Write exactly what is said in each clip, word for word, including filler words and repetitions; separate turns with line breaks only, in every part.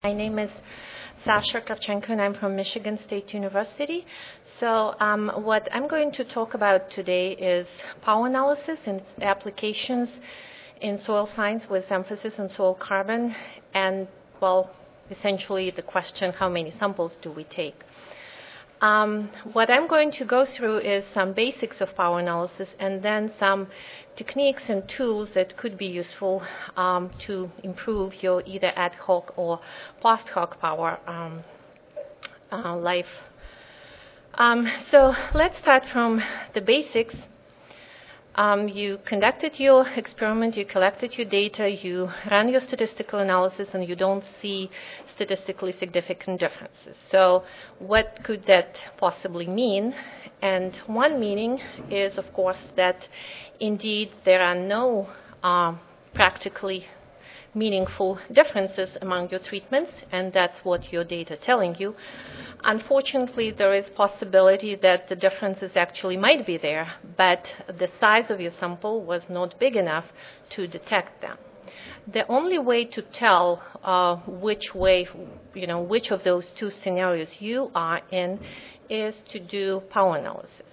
My name is Sasha Kravchenko, and I'm from Michigan State University. So um, what I'm going to talk about today is power analysis and its applications in soil science with emphasis on soil carbon and, well, essentially the question, how many samples do we take? Um, what I'm going to go through is some basics of power analysis and then some techniques and tools that could be useful um, to improve your either ad hoc or post hoc power um, uh, life. Um, so let's start from the basics. Um, you conducted your experiment, you collected your data, you ran your statistical analysis, and you don't see statistically significant differences. So what could that possibly mean? And one meaning is, of course, that indeed there are no uh, practically meaningful differences among your treatments, and that's what your data are telling you. Unfortunately, there is possibility that the differences actually might be there, but the size of your sample was not big enough to detect them. The only way to tell uh, which way, you know, which of those two scenarios you are in is to do power analysis.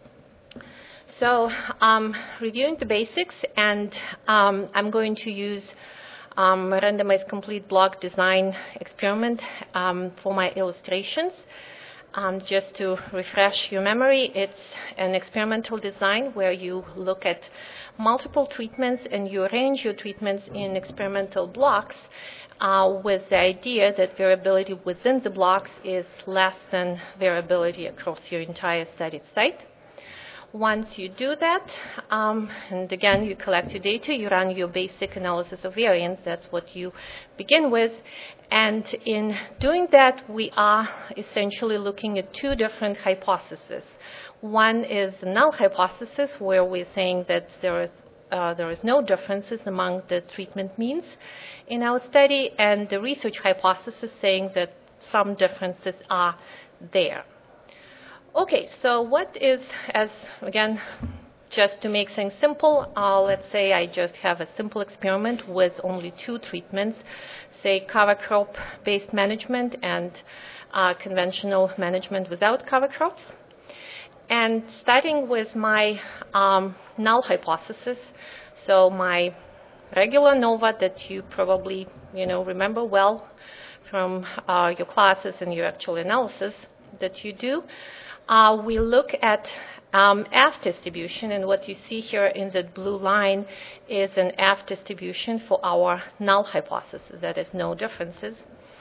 So, um, reviewing the basics, and um, I'm going to use Um, randomized complete block design experiment um, for my illustrations. Um, just to refresh your memory, it's an experimental design where you look at multiple treatments and you arrange your treatments in experimental blocks uh, with the idea that variability within the blocks is less than variability across your entire studied site. Once you do that, um, and again, you collect your data, you run your basic analysis of variance. That's what you begin with. And in doing that, we are essentially looking at two different hypotheses. One is the null hypothesis, where we're saying that there is, uh, there is no differences among the treatment means in our study, and the research hypothesis saying that some differences are there. Okay, so what is, as again, just to make things simple, uh, let's say I just have a simple experiment with only two treatments, say cover crop-based management and uh, conventional management without cover crops. And starting with my um, null hypothesis, so my regular NOVA that you probably, you know, remember well from uh, your classes and your actual analysis that you do. Uh, we look at um, F distribution, and what you see here in the blue line is an F distribution for our null hypothesis, that is no differences.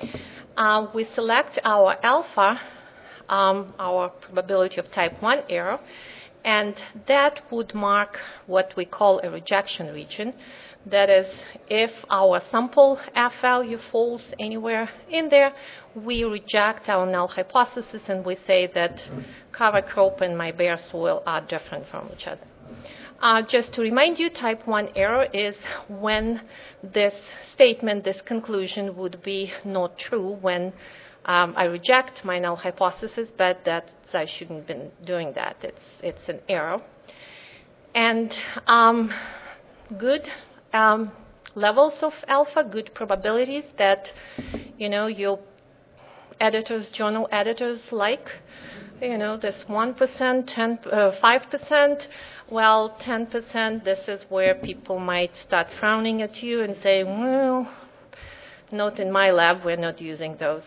Uh, we select our alpha, um, our probability of type one error, and that would mark what we call a rejection region. That is, if our sample F value falls anywhere in there, we reject our null hypothesis and we say that cover crop and my bare soil are different from each other. Uh, just to remind you, type one error is when this statement, this conclusion would be not true, when um, I reject my null hypothesis, but that I shouldn't have been doing that. It's, it's an error. And um, good Um, levels of alpha, good probabilities that, you know, your editors, journal editors like, you know, this one percent, ten, uh, five percent, well, ten percent, this is where people might start frowning at you and say, well, not in my lab, we're not using those.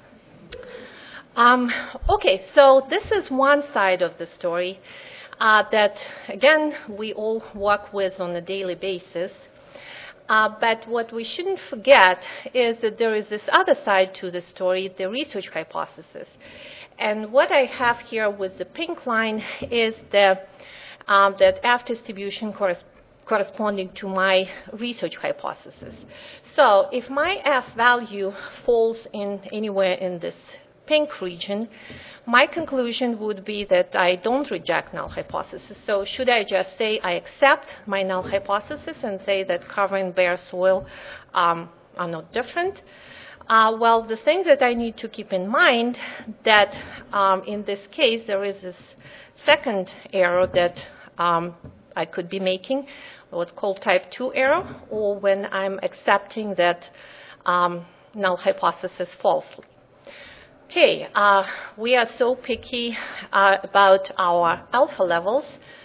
Um, okay, so this is one side of the story uh, that, again, we all work with on a daily basis. Uh, but what we shouldn't forget is that there is this other side to the story, the research hypothesis. And what I have here with the pink line is the, um, that F distribution corres- corresponding to my research hypothesis. So if my F value falls in anywhere in this pink region, my conclusion would be that I don't reject null hypothesis. So should I just say I accept my null hypothesis and say that cover and bare soil um, are not different? Uh, well, the thing that I need to keep in mind that um, in this case there is this second error that um, I could be making, what's called type two error, or when I'm accepting that um, null hypothesis falsely. Okay, uh, we are so picky uh, about our alpha levels,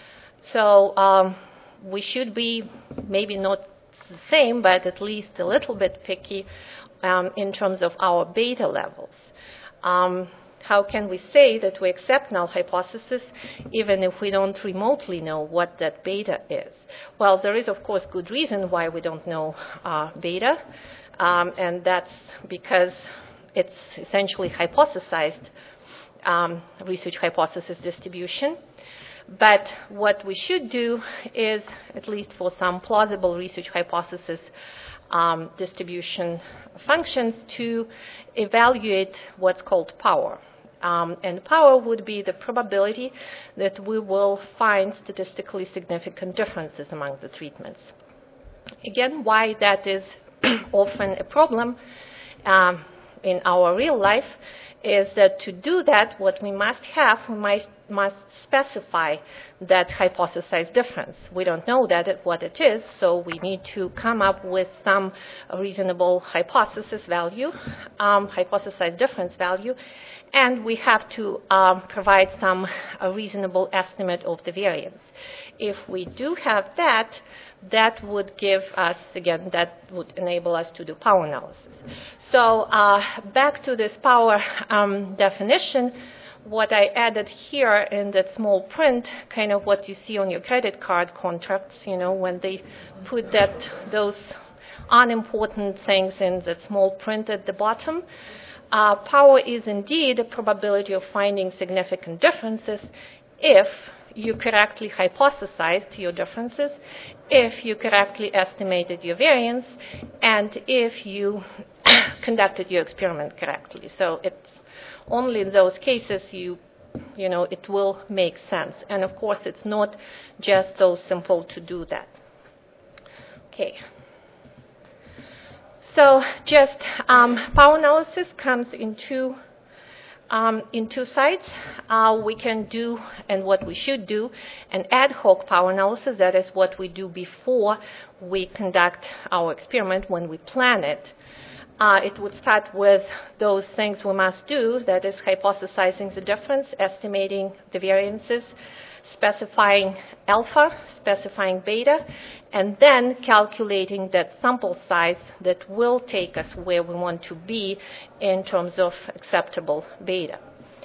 so um, we should be maybe not the same, but at least a little bit picky um, in terms of our beta levels. Um, how can we say that we accept null hypothesis even if we don't remotely know what that beta is? Well, there is, of course, good reason why we don't know uh, beta, um, and that's because it's essentially hypothesized um, research hypothesis distribution. But what we should do is, at least for some plausible research hypothesis um, distribution functions, to evaluate what's called power. Um, and power would be the probability that we will find statistically significant differences among the treatments. Again, why that is often a problem um, in our real life is that to do that, what we must have, we might, must specify that hypothesized difference. We don't know that what it is, so we need to come up with some reasonable hypothesis value, um, hypothesized difference value, and we have to um, provide some a reasonable estimate of the variance. If we do have that, that would give us, again, that would enable us to do power analysis. So uh, back to this power um, definition, what I added here in that small print, kind of what you see on your credit card contracts, you know, when they put that those unimportant things in that small print at the bottom. Uh, power is indeed a probability of finding significant differences if you correctly hypothesized your differences, if you correctly estimated your variance, and if you conducted your experiment correctly. So it's only in those cases you, you know, it will make sense. And of course, it's not just so simple to do that. Okay. So just um, power analysis comes in two Um, in two sides. Uh, we can do, and what we should do, an ad hoc power analysis. That is what we do before we conduct our experiment, when we plan it. Uh, it would start with those things we must do, that is hypothesizing the difference, estimating the variances, specifying alpha, specifying beta, and then calculating that sample size that will take us where we want to be in terms of acceptable beta.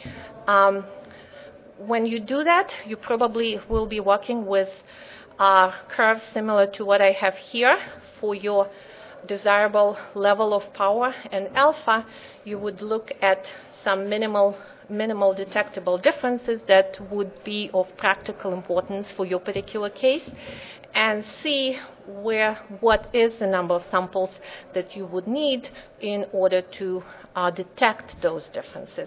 Um, when you do that, you probably will be working with uh, curves similar to what I have here for your desirable level of power and alpha. You would look at some minimal minimal detectable differences that would be of practical importance for your particular case, and see where what is the number of samples that you would need in order to uh, detect those differences.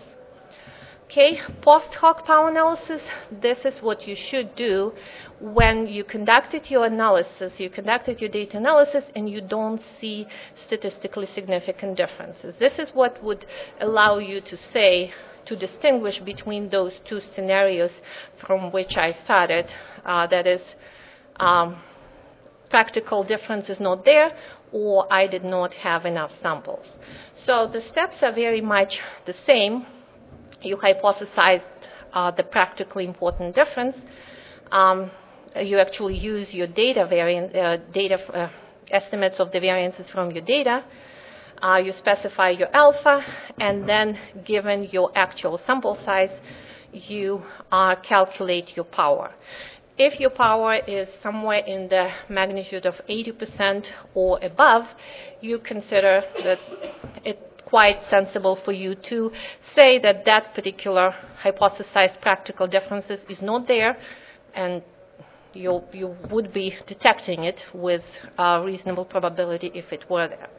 Okay, post hoc power analysis, this is what you should do when you conducted your analysis, you conducted your data analysis, and you don't see statistically significant differences. This is what would allow you to say, to distinguish between those two scenarios from which I started. Uh, that is, um, practical difference is not there, or I did not have enough samples. So the steps are very much the same. You hypothesized uh, the practically important difference. Um, you actually use your data variant, uh, data uh, estimates of the variances from your data. Uh, you specify your alpha, and then given your actual sample size, you uh, calculate your power. If your power is somewhere in the magnitude of eighty percent or above, you consider that it's quite sensible for you to say that that particular hypothesized practical differences is not there, and you, you would be detecting it with a reasonable probability if it were there.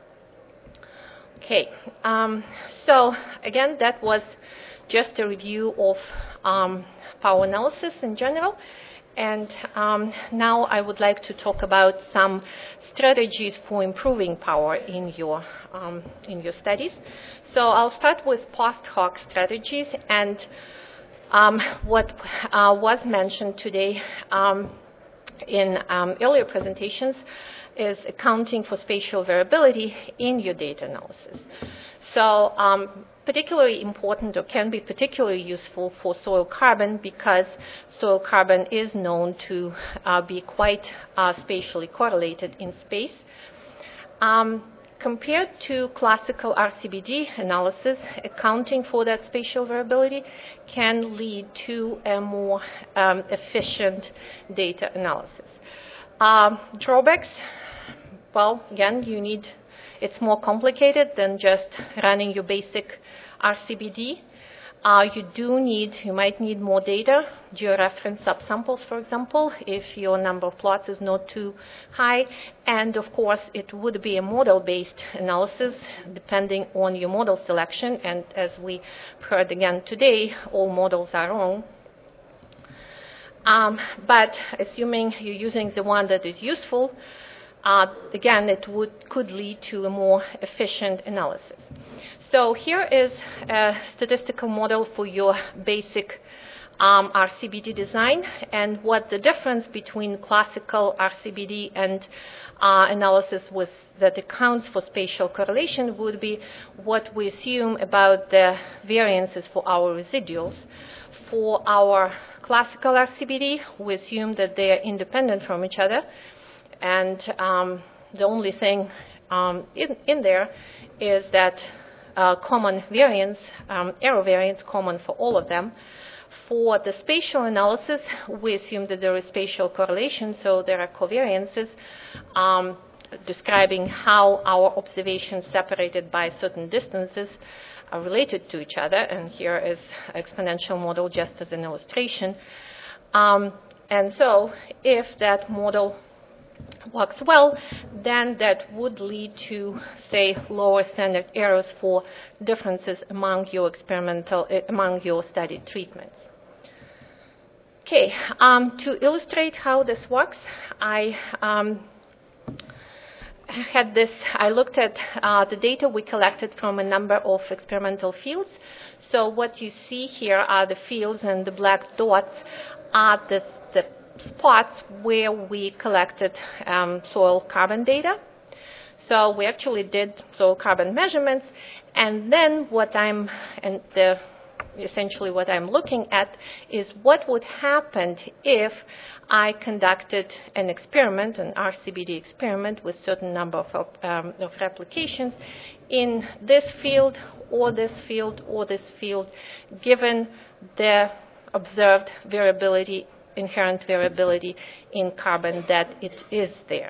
Okay, um, so again, that was just a review of um, power analysis in general. And um, now I would like to talk about some strategies for improving power in your, um, in your studies. So I'll start with post hoc strategies, and um, what uh, was mentioned today um, in um, earlier presentations is accounting for spatial variability in your data analysis. So um, particularly important, or can be particularly useful for soil carbon, because soil carbon is known to uh, be quite uh, spatially correlated in space. Um, compared to classical R C B D analysis, accounting for that spatial variability can lead to a more um, efficient data analysis. Um, drawbacks, well, again, you need It's more complicated than just running your basic R C B D. Uh, you do need, you might need more data, georeference subsamples, for example, if your number of plots is not too high. And of course, it would be a model-based analysis depending on your model selection. And as we heard again today, all models are wrong. Um, but assuming you're using the one that is useful, Uh, again, it would, could lead to a more efficient analysis. So here is a statistical model for your basic um, R C B D design, and what the difference between classical R C B D and uh, analysis with, that accounts for spatial correlation would be what we assume about the variances for our residuals. For our classical R C B D, we assume that they are independent from each other. And um, the only thing um, in, in there is that uh, common variance, um, error variance common for all of them. For the spatial analysis, we assume that there is spatial correlation, so there are covariances um, describing how our observations separated by certain distances are related to each other. And here is an exponential model just as an illustration. Um, and so if that model works well, then that would lead to, say, lower standard errors for differences among your experimental, uh, among your studied treatments. Okay, um, to illustrate how this works, I um, had this, I looked at uh, the data we collected from a number of experimental fields. So what you see here are the fields, and the black dots are the, the spots where we collected um, soil carbon data. So we actually did soil carbon measurements, and then what I'm, and the, essentially what I'm looking at is what would happen if I conducted an experiment, an R C B D experiment with certain number of, um, of replications in this field or this field or this field, given the observed variability, inherent variability in carbon that it is there.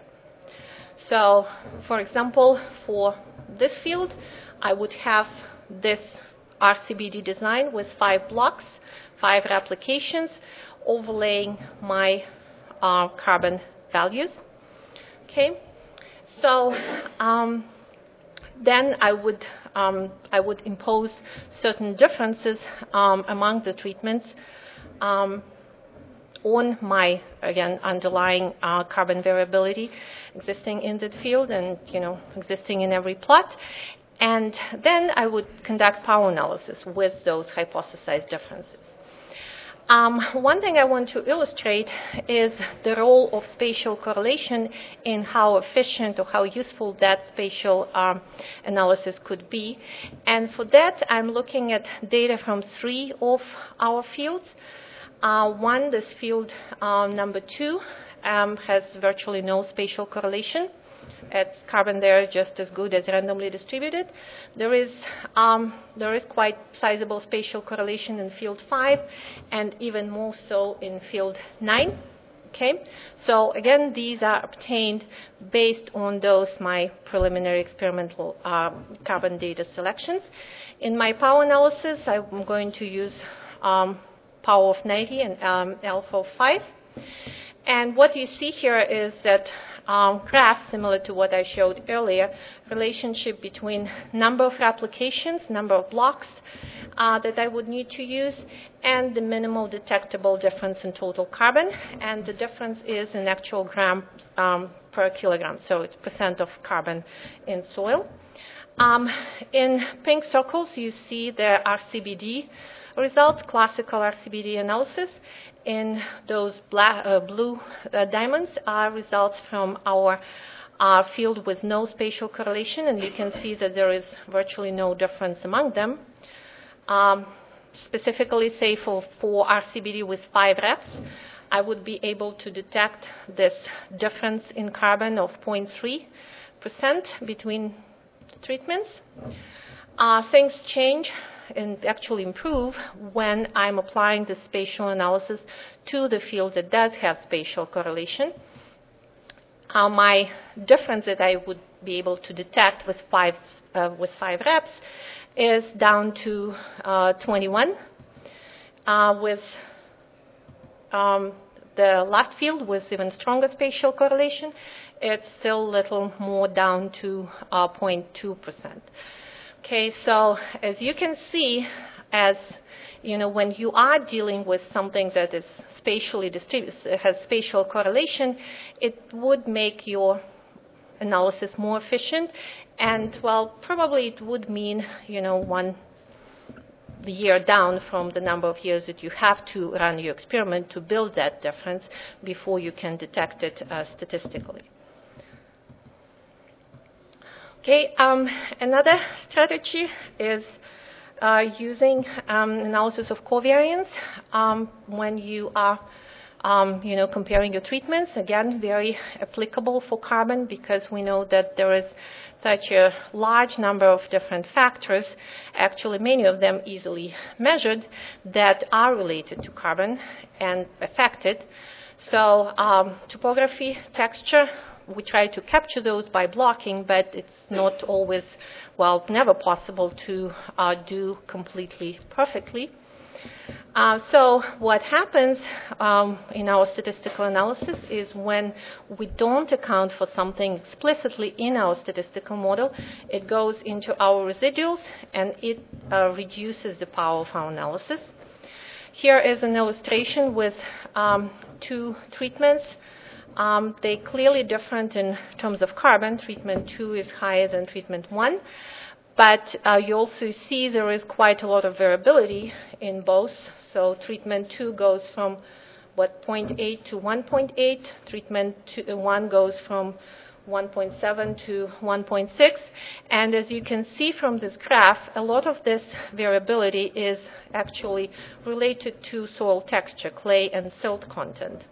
So, for example, for this field, I would have this R C B D design with five blocks, five replications, overlaying my uh, carbon values. Okay, so um, then I would um, I would impose certain differences um, among the treatments Um, on my, again, underlying uh, carbon variability existing in the field and, you know, existing in every plot. And then I would conduct power analysis with those hypothesized differences. Um, one thing I want to illustrate is the role of spatial correlation in how efficient or how useful that spatial um, analysis could be. And for that, I'm looking at data from three of our fields. Uh, one, this field uh, number two, um, has virtually no spatial correlation. It's carbon there just as good as randomly distributed. There is, um, there is quite sizable spatial correlation in field five, and even more so in field nine. Okay, so again, these are obtained based on those my preliminary experimental uh, carbon data selections. In my power analysis, I'm going to use um, power of ninety and um, alpha of five. And what you see here is that um, graph, similar to what I showed earlier, relationship between number of replications, number of blocks uh, that I would need to use, and the minimal detectable difference in total carbon. And the difference is in actual grams um, per kilogram, so it's percent of carbon in soil. Um, in pink circles, you see the R C B D results, classical R C B D analysis. In those black, uh, blue uh, diamonds are results from our uh, field with no spatial correlation, and you can see that there is virtually no difference among them. Um, specifically, say for, for R C B D with five reps, I would be able to detect this difference in carbon of zero point three percent between treatments. Uh, things change and actually improve when I'm applying the spatial analysis to the field that does have spatial correlation. Uh, my difference that I would be able to detect with five, uh, with five reps is down to uh, twenty-one. Uh, with um, the last field with even stronger spatial correlation, it's still a little more down to uh, zero point two percent. Okay, so as you can see, as you know, when you are dealing with something that is spatially distributed, has spatial correlation, it would make your analysis more efficient, and well, probably it would mean, you know, one year down from the number of years that you have to run your experiment to build that difference before you can detect it uh, statistically. Okay, um, another strategy is uh, using um, analysis of covariance um, when you are um, you know, comparing your treatments. Again, very applicable for carbon because we know that there is such a large number of different factors, actually many of them easily measured, that are related to carbon and affected. So um, topography, texture, we try to capture those by blocking, but it's not always, well, never possible to uh, do completely perfectly. Uh, so what happens um, in our statistical analysis is when we don't account for something explicitly in our statistical model, it goes into our residuals and it uh, reduces the power of our analysis. Here is an illustration with um, two treatments. Um, they're clearly different in terms of carbon. Treatment two is higher than treatment one. But uh, you also see there is quite a lot of variability in both. So treatment two goes from, what, zero point eight to one point eight. Treatment two, uh, one goes from one point seven to one point six. And as you can see from this graph, a lot of this variability is actually related to soil texture, clay and silt content.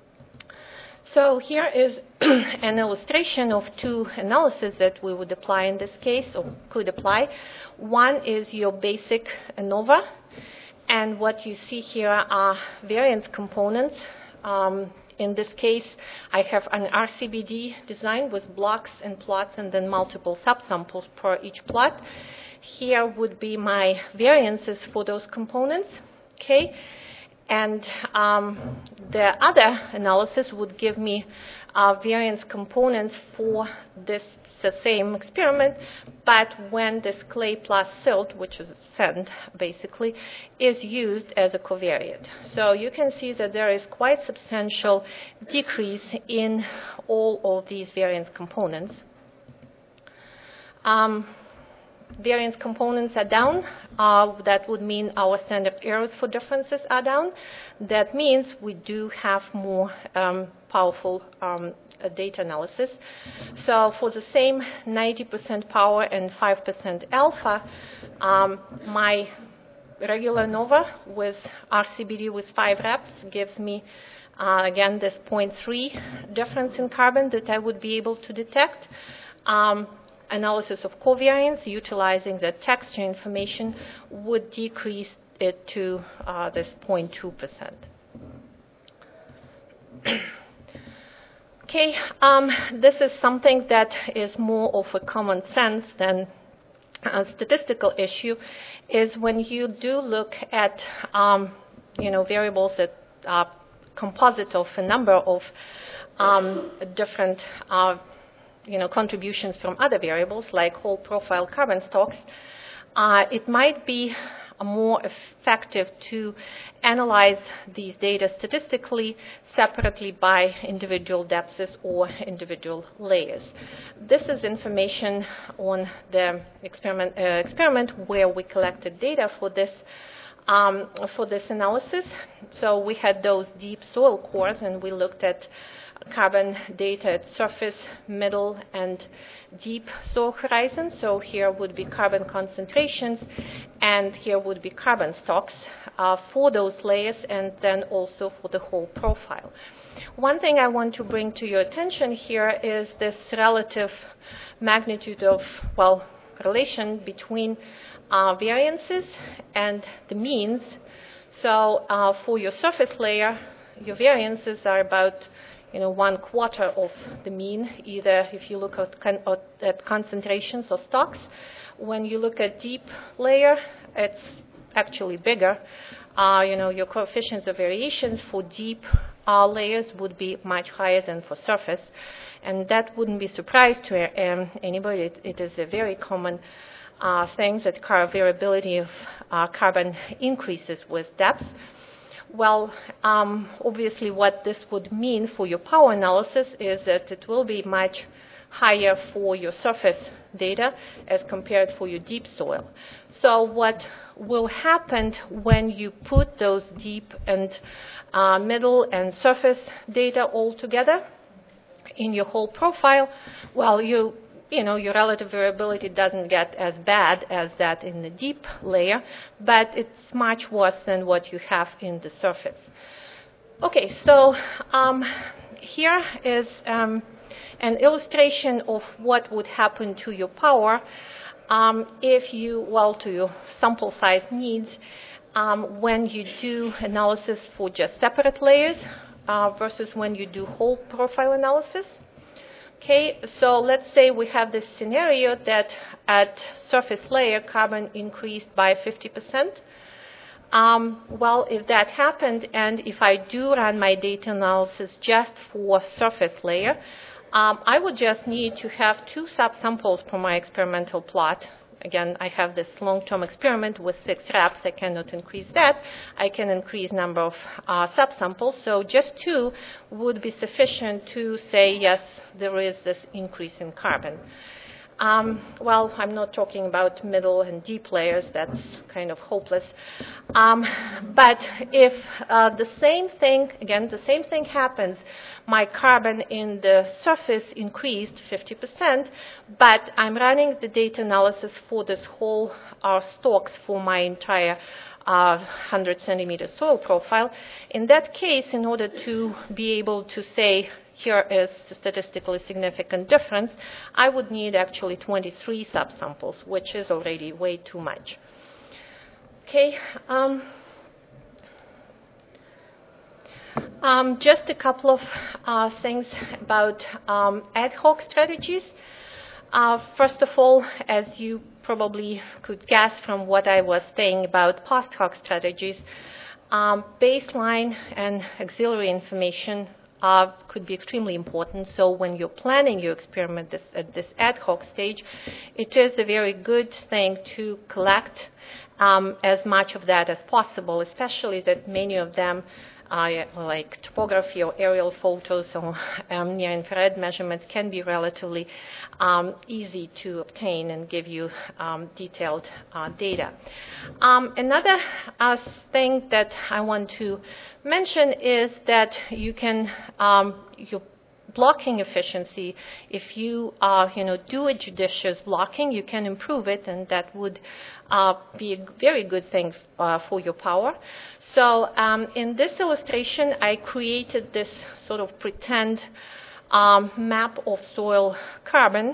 So here is an illustration of two analyses that we would apply in this case, or could apply. One is your basic ANOVA, and what you see here are variance components. Um, in this case, I have an R C B D design with blocks and plots and then multiple subsamples per each plot. Here would be my variances for those components, okay? And um, the other analysis would give me uh, variance components for this the same experiment, but when this clay plus silt, which is sand basically, is used as a covariate. So you can see that there is quite substantial decrease in all of these variance components. Um, variance components are down. Uh, that would mean our standard errors for differences are down. That means we do have more um, powerful um, uh, data analysis. So for the same ninety percent power and five percent alpha, um, my regular ANOVA with R C B D with five reps gives me, uh, again, this zero point three difference in carbon that I would be able to detect. Um, Analysis of covariance utilizing the texture information would decrease it to uh, this zero point two percent. Okay, um, this is something that is more of a common sense than a statistical issue, is when you do look at um, you know, variables that are composite of a number of um, different uh, you know, contributions from other variables like whole profile carbon stocks, uh, it might be more effective to analyze these data statistically separately by individual depths or individual layers. This is information on the experiment, uh, experiment where we collected data for this um, for this analysis. So we had those deep soil cores, and we looked at carbon data at surface, middle, and deep soil horizon. So here would be carbon concentrations, and here would be carbon stocks uh, for those layers, and then also for the whole profile. One thing I want to bring to your attention here is this relative magnitude of, well, relation between uh, variances and the means. So uh, for your surface layer, your variances are about, you know, one quarter of the mean, either if you look at, con at concentrations or stocks. When you look at deep layer, it's actually bigger. Uh, you know, your coefficients of variations for deep uh, layers would be much higher than for surface. And that wouldn't be a surprise to um, anybody. It, it is a very common uh, thing that variability of uh, carbon increases with depth. Well, um, obviously what this would mean for your power analysis is that it will be much higher for your surface data as compared for your deep soil. So what will happen when you put those deep and uh, middle and surface data all together in your whole profile? Well, you you know, your relative variability doesn't get as bad as that in the deep layer, but it's much worse than what you have in the surface. Okay, so um, here is um, an illustration of what would happen to your power um, if you, well, to your sample size needs, um, when you do analysis for just separate layers uh, versus when you do whole profile analysis. Okay, so let's say we have this scenario that at surface layer, carbon increased by fifty percent. Um, well, if that happened, and if I do run my data analysis just for surface layer, um, I would just need to have two subsamples for my experimental plot. Again, I have this long-term experiment with six reps. I cannot increase that. I can increase number of uh, subsamples. So just two would be sufficient to say, yes, there is this increase in carbon. Um, well, I'm not talking about middle and deep layers. That's kind of hopeless. Um, but if uh, the same thing, again, the same thing happens, my carbon in the surface increased fifty percent, but I'm running the data analysis for this whole uh, stocks for my entire uh, one hundred centimeter soil profile. In that case, in order to be able to say, here is a statistically significant difference, I would need actually twenty-three subsamples, which is already way too much. Okay. Um, um, just a couple of uh, things about um, ad hoc strategies. Uh, first of all, as you probably could guess from what I was saying about post hoc strategies, um, baseline and auxiliary information Uh, could be extremely important. So when you're planning your experiment this, at this ad hoc stage, it is a very good thing to collect um, as much of that as possible, especially that many of them, uh, like topography or aerial photos or um, near-infrared measurements, can be relatively um, easy to obtain and give you um, detailed uh, data. Um, another uh, thing that I want to mention is that you can, um, your blocking efficiency, if you, uh, you know, do a judicious blocking, you can improve it, and that would uh, be a very good thing uh, for your power. So um, in this illustration, I created this sort of pretend um, map of soil carbon,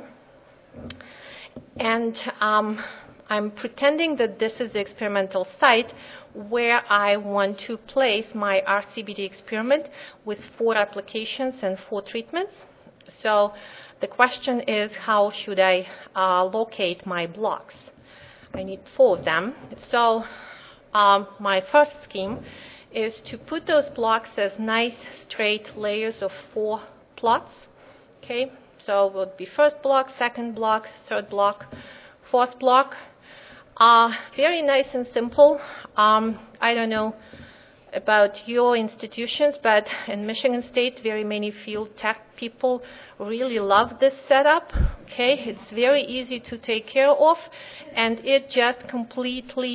and um, I'm pretending that this is the experimental site where I want to place my R C B D experiment with four applications and four treatments. So the question is, how should I uh, locate my blocks? I need four of them. So um, my first scheme is to put those blocks as nice straight layers of four plots. Okay, so it would be first block, second block, third block, fourth block. Uh, very nice and simple. Um, I don't know about your institutions, but in Michigan State, very many field tech people really love this setup. Okay, it's very easy to take care of, and it just completely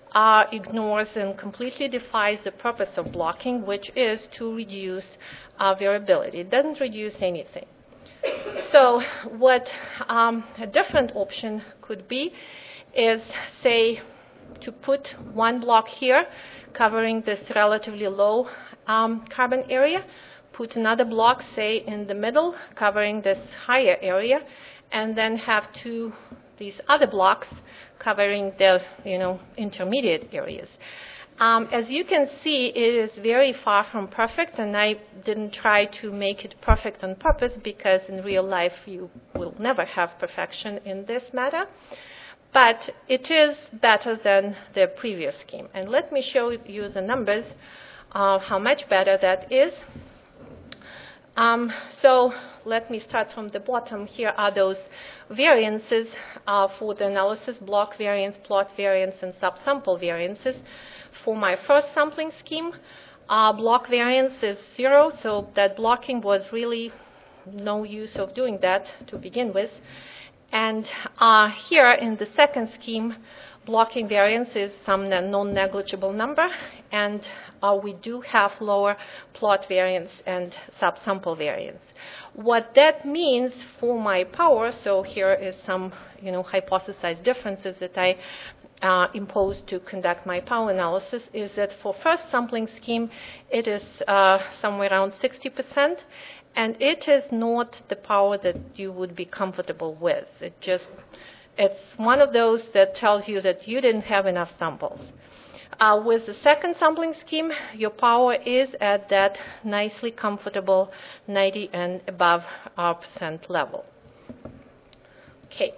uh, ignores and completely defies the purpose of blocking, which is to reduce uh, variability. It doesn't reduce anything. So what um, a different option could be is, say, to put one block here covering this relatively low um, carbon area, put another block, say, in the middle covering this higher area, and then have two these other blocks covering the you know intermediate areas. Um, as you can see, it is very far from perfect, and I didn't try to make it perfect on purpose because in real life you will never have perfection in this matter. But it is better than the previous scheme. And let me show you the numbers of how much better that is. Um, so let me start from the bottom. Here are those variances uh, for the analysis: block variance, plot variance, and subsample variances. For my first sampling scheme, uh, block variance is zero, so that blocking was really no use of doing that to begin with. And uh, here in the second scheme, blocking variance is some non-negligible number, and uh, we do have lower plot variance and subsample variance. What that means for my power, so here is some you know, hypothesized differences that I uh, imposed to conduct my power analysis, is that for first sampling scheme, it is uh, somewhere around sixty percent. And it is not the power that you would be comfortable with. It just, it's one of those that tells you that you didn't have enough samples. Uh, with the second sampling scheme, your power is at that nicely comfortable ninety and above uh, percent level. Okay.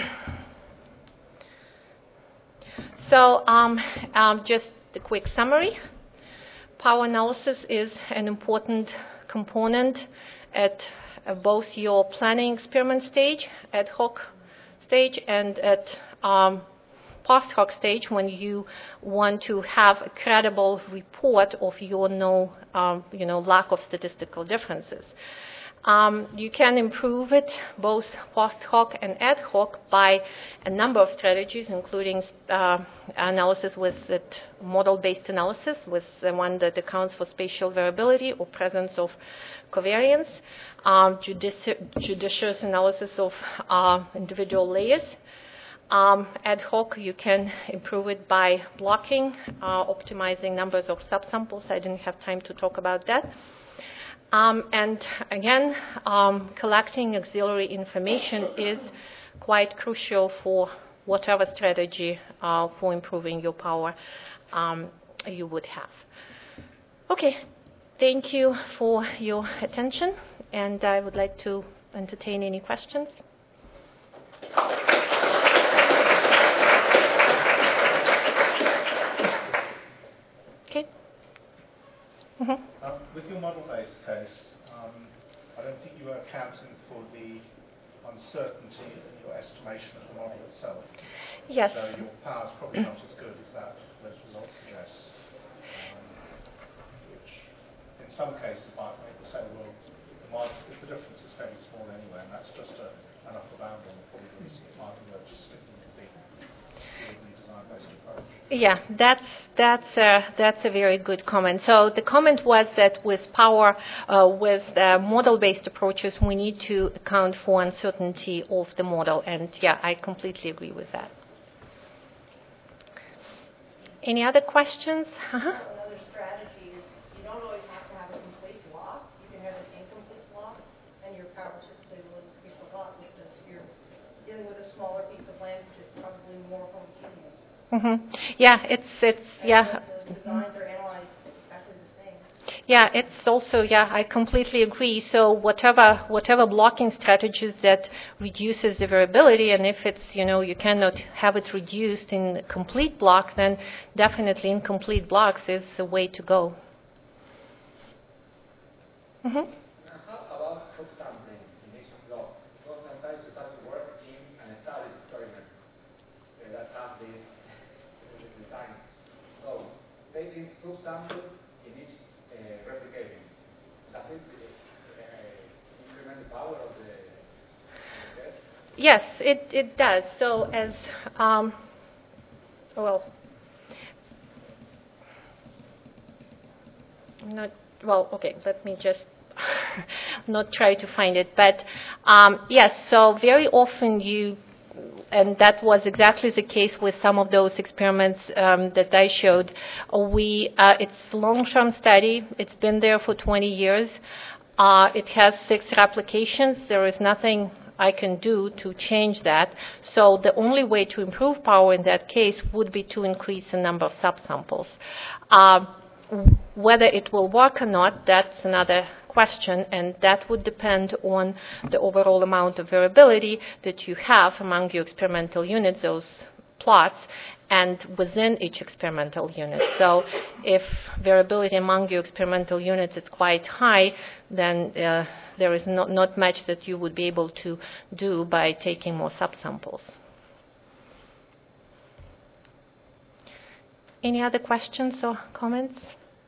So um, um, just a quick summary. Power analysis is an important component at uh, both your planning experiment stage, ad hoc stage, and at um, post hoc stage when you want to have a credible report of your no, um, you know, lack of statistical differences. Um, you can improve it both post hoc and ad hoc by a number of strategies, including uh, analysis with it, model-based analysis, with the one that accounts for spatial variability or presence of covariance, um, judici judicious analysis of uh, individual layers. Um, ad hoc, you can improve it by blocking, uh, optimizing numbers of subsamples. I didn't have time to talk about that. Um, and again, um, collecting auxiliary information is quite crucial for whatever strategy uh, for improving your power um, you would have. Okay, thank you for your attention, and I would like to entertain any questions. Okay. Mm-hmm.
Um, with your model-based case, um, I don't think you are accounting for the uncertainty in your estimation of the model itself.
Yes.
So your power is probably not as good as that those results suggest, um, which in some cases might make the say, well, the margin, if the difference is fairly small anyway, and that's just a, an upper bound on the probability, it might be worth just sticking with the design-based approach.
Yeah, that's that's a, that's a very good comment. So the comment was that with power, uh, with uh, model-based approaches, we need to account for uncertainty of the model, and yeah, I completely agree with that. Any other questions? Uh-huh.
Another strategy is you don't always have to have a complete block. You can have an incomplete block, and your power typically will increase a lot because you're dealing with a smaller piece of land, which is probably more homogeneous.
Mm-hmm. Yeah, it's it's
and
yeah.
The designs are analyzed exactly the same.
Yeah, it's also yeah. I completely agree. So whatever whatever blocking strategies that reduces the variability, and if it's you know you cannot have it reduced in complete block, then definitely incomplete blocks is the way to go. Mm-hmm.
How about subsampling in each block? Because sometimes you have to work in an established experiment uh, that have this design. So taking subsamples in each uh, replicating, does it uh, increment the power of the, of the test?
Yes, it, it does. So as, um, well, Not well. Okay, let me just not try to find it. But um, yes, so very often you, and that was exactly the case with some of those experiments um, that I showed. We uh, it's a long-term study. It's been there for twenty years. Uh, it has six replications. There is nothing I can do to change that. So the only way to improve power in that case would be to increase the number of subsamples. Uh, whether it will work or not, that's another question, and that would depend on the overall amount of variability that you have among your experimental units, those plots, and within each experimental unit. So if variability among your experimental units is quite high, then uh, there is not, not much that you would be able to do by taking more subsamples. Any other questions or comments?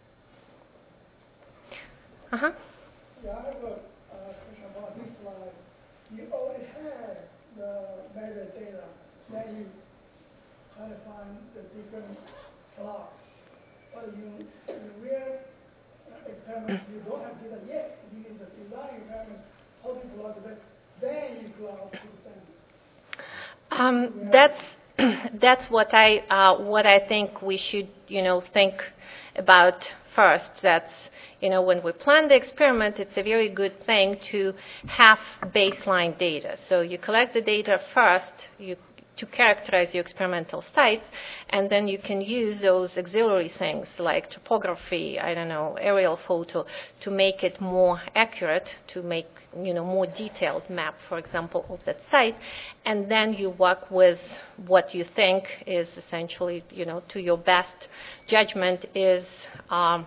Uh-huh.
Yeah, I have a uh, question about this slide. You already have the measured data, then you try to find the different blocks. But you, in real uh, experiments, you don't have data yet. You need the design experiments, how to block it, then you go out to the samples.
Um, that's that's what I uh, what I think we should you know think about first. That's you know when we plan the experiment, it's a very good thing to have baseline data. So you collect the data first, you to characterize your experimental sites, and then you can use those auxiliary things like topography, I don't know, aerial photo, to make it more accurate, to make you know more detailed map, for example, of that site, and then you work with what you think is essentially, you know, to your best judgment is um,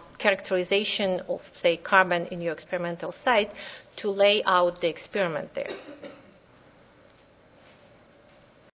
characterization of, say, carbon in your experimental site to lay out the experiment there.